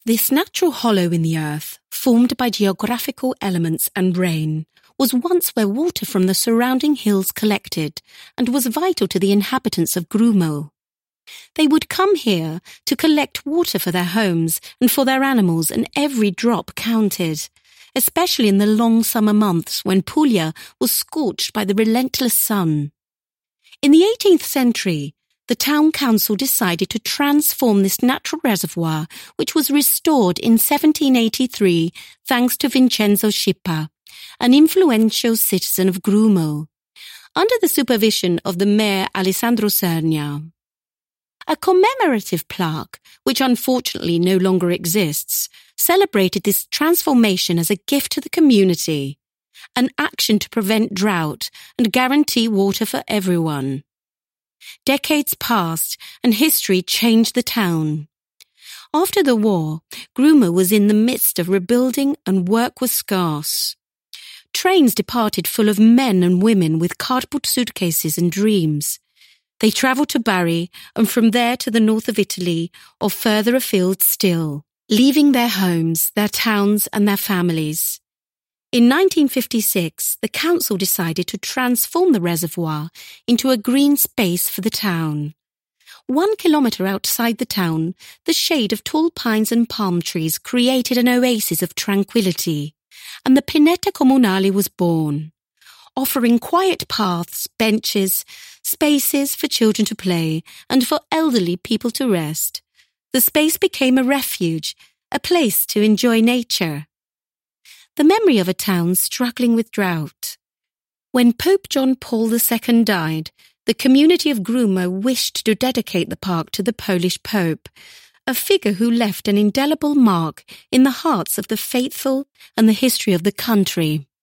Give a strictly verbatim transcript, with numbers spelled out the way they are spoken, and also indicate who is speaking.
Speaker 1: This natural hollow in the earth, formed by geographical elements and rain, was once where water from the surrounding hills collected and was vital to the inhabitants of Grumo. They would come here to collect water for their homes and for their animals, and every drop counted, especially in the long summer months when Puglia was scorched by the relentless sun. In the eighteenth century, the town council decided to transform this natural reservoir, which was restored in seventeen eighty-three thanks to Vincenzo Scippa, an influential citizen of Grumo, under the supervision of the mayor Alessandro Sernia. A commemorative plaque, which unfortunately no longer exists, celebrated this transformation as a gift to the community, an action to prevent drought and guarantee water for everyone. Decades passed and history changed the town. After the war, Grumo was in the midst of rebuilding and work was scarce. Trains departed full of men and women with cardboard suitcases and dreams. They travelled to Bari and from there to the north of Italy or further afield still, leaving their homes, their towns and their families. In nineteen fifty-six, the council decided to transform the reservoir into a green space for the town. One kilometre outside the town, the shade of tall pines and palm trees created an oasis of tranquility, and the Pineta Comunale was born, offering quiet paths, benches, spaces for children to play and for elderly people to rest. The space became a refuge, a place to enjoy nature. The memory of a town struggling with drought. When Pope John Paul the Second died, the community of Grumo wished to dedicate the park to the Polish Pope, a figure who left an indelible mark in the hearts of the faithful and the history of the country.